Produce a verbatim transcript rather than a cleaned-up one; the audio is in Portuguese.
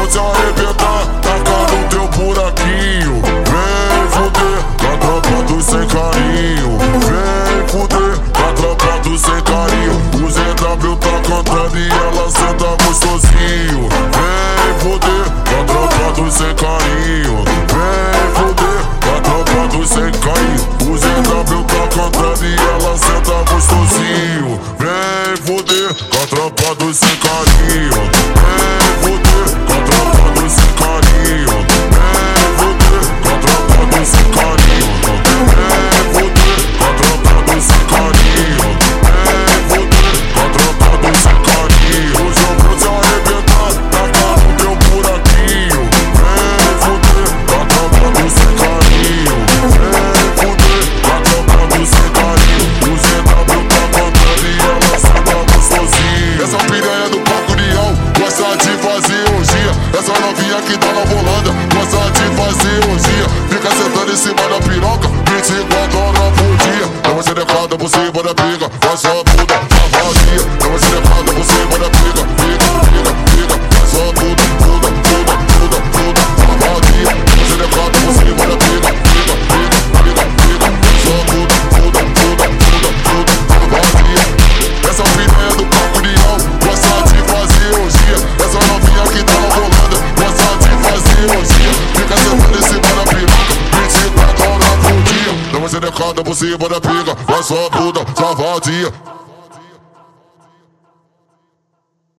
vou te arrebentar, tacar no teu buraquinho. Vem fuder com a tropa do sem carinho. Vem fuder com a tropa do sem carinho. O Z W tá cantando e ela senta gostosinho. Vem fuder com a tropa do sem carinho. Vem fuder com a tropa do sem carinho. O Z W tá cantando e ela senta gostosinho. Vem fuder com a tropa do sem carinho. Vem fuder com a tropa do sem carinho. Vem fuder com a tropa do sem carinho. Vem fuder com a tropa do sem carinho. Vem fuder com a tropa do sem carinho. Hoje eu vou te arrebentar, tacar no teu buraquinho. Vem fuder com a tropa do sem carinho. Vem fuder com a tropa do sem carinho. O Z W tá cantando e ela senta gostosinho. Essa piranha do Parque União gosta de fazer orgia. Essa novinha que tá na volanda gosta de fazer orgia. Fica sentando em cima da piroca vinte e quatro horas por dia. Dá uma xerecada por cima da pica, faz só tudo, tá vazia. Dá uma xerecada por cima da pica, pica, pica, pica, faz só tudo, tudo, tudo, tudo, tudo, tá vazia. Dá uma xerecada por cima da pica, pica, pica, pica, pica, faz só tudo, tudo, tudo, tudo, tudo, tá vazia. Essa piranha do Parque União gosta de fazer orgia. Essa novinha que tá na volanda gosta de fazer orgia. Fica sentando em cima da piroca vinte e quatro horas por dia. Dá uma xerecada por cima da pica, faz só tudo, tá vazia.